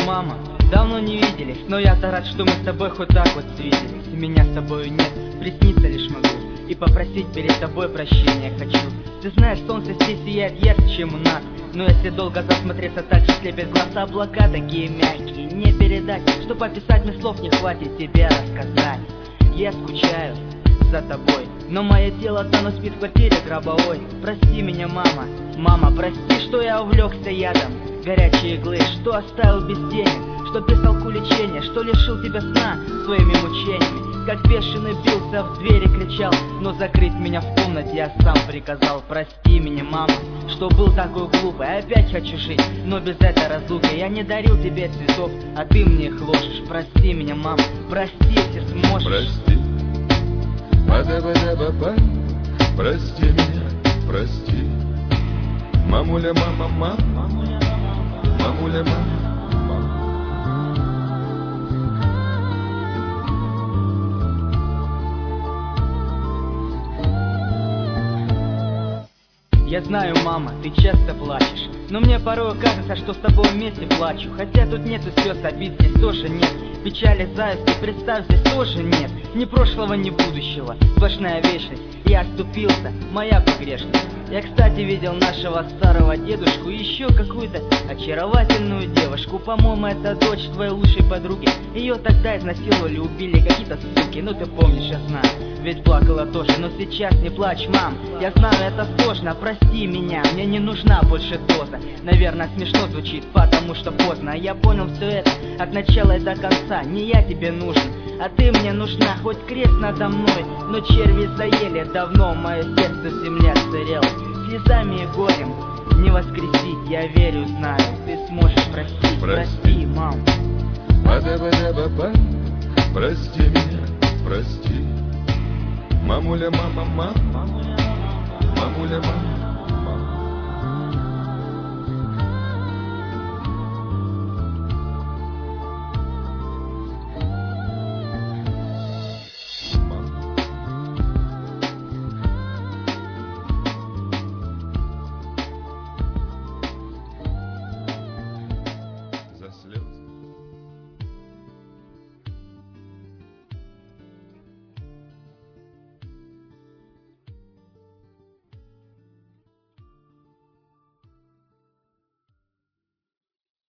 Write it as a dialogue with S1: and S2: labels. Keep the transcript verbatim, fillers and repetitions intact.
S1: мама, давно не виделись, но я-то рад, что мы с тобой хоть так вот свиделись. Меня с тобою нет, присниться лишь могу, и попросить перед тобой прощения хочу. Ты знаешь, солнце здесь сияет ярче, чем у нас, но если долго засмотреться, так же слепят глаза. Облака такие мягкие, не передать, чтоб описать, мне слов не хватит тебе рассказать. Я скучаю за тобой, но мое тело давно спит в квартире гробовой. Прости меня, мама, мама, прости, что я увлекся ядом горячей иглы, что оставил без денег, что без толку лечения, что лишил тебя сна своими мучениями. Как бешеный бился в двери, кричал, но закрыть меня в комнате я сам приказал. Прости меня, мама, что был такой глупый, опять хочу жить, но без этой разлуки. Я не дарил тебе цветов, а ты мне их ложишь. Прости меня, мама, прости, если сможешь.
S2: Прости, ба-да-ба-да-ба-ба, прости меня, прости. Мамуля, мама, мама, мамуля, мама.
S1: Я знаю, мама, ты часто плачешь, но мне порой кажется, что с тобой вместе плачу. Хотя тут нету слез, обид здесь тоже нет, печали, зависти, представь, здесь тоже нет. Ни прошлого, ни будущего, сплошная вечность. Я оступился, моя погрешность. Я, кстати, видел нашего старого дедушку и еще какую-то очаровательную девушку. По-моему, это дочь твоей лучшей подруги. Ее тогда изнасиловали, убили какие-то суки. Ну ты помнишь, я знаю, ведь плакала тоже. Но сейчас не плачь, мам, я знаю, это сложно. Прости меня, мне не нужна больше доза. Наверное, смешно звучит, потому что поздно. Я понял все это от начала и до конца. Не я тебе нужен, а ты мне нужна. Хоть крест надо мной, но черви заели давно. Мое сердце в земле отсырело, слезами и горем не воскресить. Я верю, знаю, ты сможешь простить.
S2: Прости,
S1: прости, мам.
S2: Ба-да-ба-да-ба-ба, прости меня, прости. Мамуля, мама, мама, мамуля, мама.